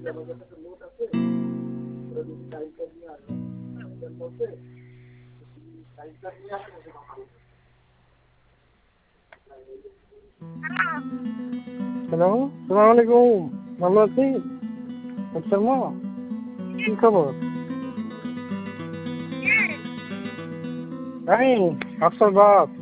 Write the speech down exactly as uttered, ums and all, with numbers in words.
Hello, সালাম আলাইকুম। ভালো আছি। শর্মা, কি খবর? আমি আফসার বাপ।